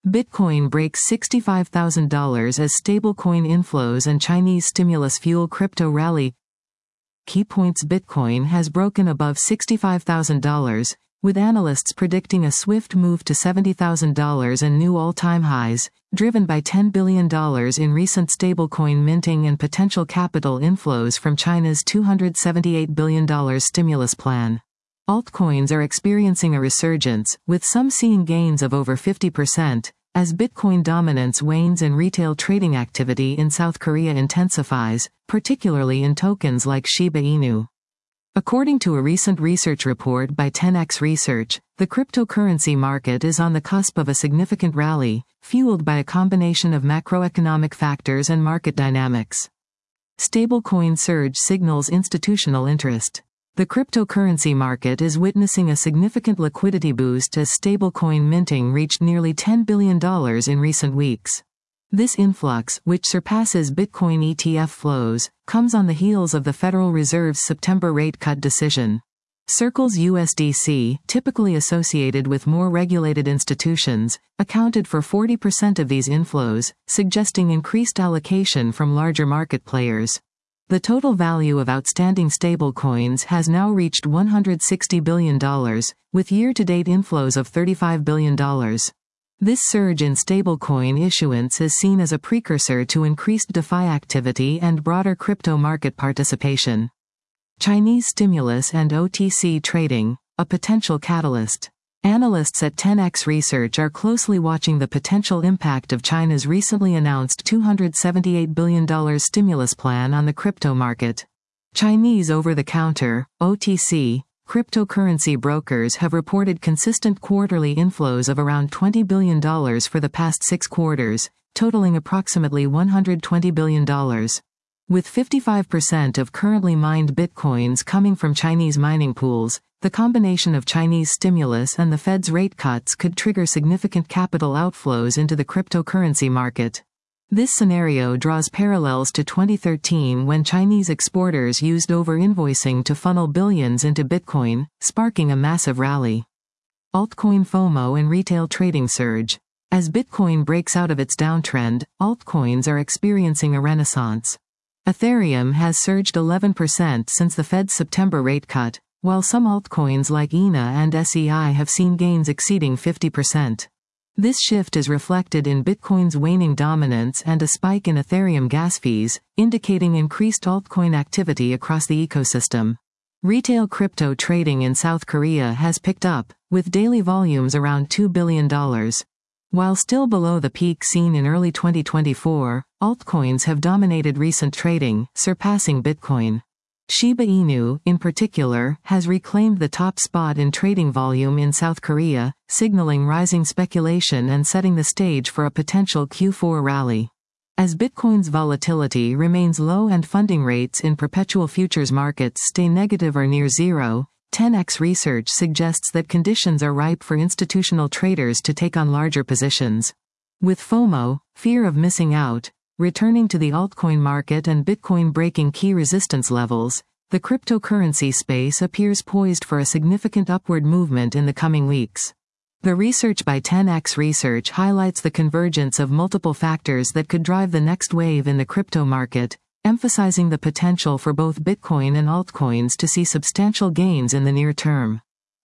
Bitcoin breaks $65,000 as stablecoin inflows and Chinese stimulus fuel crypto rally. Key points: Bitcoin has broken above $65,000, with analysts predicting a swift move to $70,000 and new all-time highs, driven by $10 billion in recent stablecoin minting and potential capital inflows from China's $278 billion stimulus plan. Altcoins are experiencing a resurgence, with some seeing gains of over 50%, as Bitcoin dominance wanes and retail trading activity in South Korea intensifies, particularly in tokens like Shiba Inu. According to a recent research report by 10x Research, the cryptocurrency market is on the cusp of a significant rally, fueled by a combination of macroeconomic factors and market dynamics. Stablecoin surge signals institutional interest. The cryptocurrency market is witnessing a significant liquidity boost as stablecoin minting reached nearly $10 billion in recent weeks. This influx, which surpasses Bitcoin ETF flows, comes on the heels of the Federal Reserve's September rate cut decision. Circle's USDC, typically associated with more regulated institutions, accounted for 40% of these inflows, suggesting increased allocation from larger market players. The total value of outstanding stablecoins has now reached $160 billion, with year-to-date inflows of $35 billion. This surge in stablecoin issuance is seen as a precursor to increased DeFi activity and broader crypto market participation. Chinese stimulus and OTC trading, a potential catalyst. Analysts at 10x Research are closely watching the potential impact of China's recently announced $278 billion stimulus plan on the crypto market. Chinese over-the-counter, OTC, cryptocurrency brokers have reported consistent quarterly inflows of around $20 billion for the past 6 quarters, totaling approximately $120 billion. With 55% of currently mined bitcoins coming from Chinese mining pools, the combination of Chinese stimulus and the Fed's rate cuts could trigger significant capital outflows into the cryptocurrency market. This scenario draws parallels to 2013 when Chinese exporters used over-invoicing to funnel billions into Bitcoin, sparking a massive rally. Altcoin FOMO and retail trading surge. As Bitcoin breaks out of its downtrend, altcoins are experiencing a renaissance. Ethereum has surged 11% since the Fed's September rate cut, while some altcoins like ENA and SEI have seen gains exceeding 50%. This shift is reflected in Bitcoin's waning dominance and a spike in Ethereum gas fees, indicating increased altcoin activity across the ecosystem. Retail crypto trading in South Korea has picked up, with daily volumes around $2 billion. While still below the peak seen in early 2024, altcoins have dominated recent trading, surpassing Bitcoin. Shiba Inu, in particular, has reclaimed the top spot in trading volume in South Korea, signaling rising speculation and setting the stage for a potential Q4 rally. As Bitcoin's volatility remains low and funding rates in perpetual futures markets stay negative or near zero, 10x Research suggests that conditions are ripe for institutional traders to take on larger positions. With FOMO, fear of missing out, returning to the altcoin market and Bitcoin breaking key resistance levels, the cryptocurrency space appears poised for a significant upward movement in the coming weeks. The research by 10x Research highlights the convergence of multiple factors that could drive the next wave in the crypto market, emphasizing the potential for both Bitcoin and altcoins to see substantial gains in the near term.